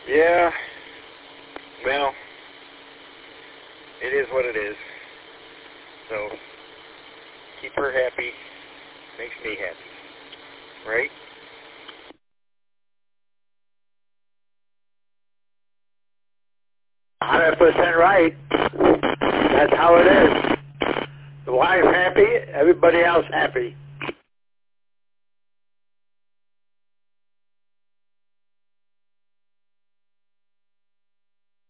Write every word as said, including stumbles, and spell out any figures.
Yeah. Well, it is what it is. So, keep her happy. Makes me happy. Right? one hundred percent right. That's how it is. The wife happy, everybody else happy.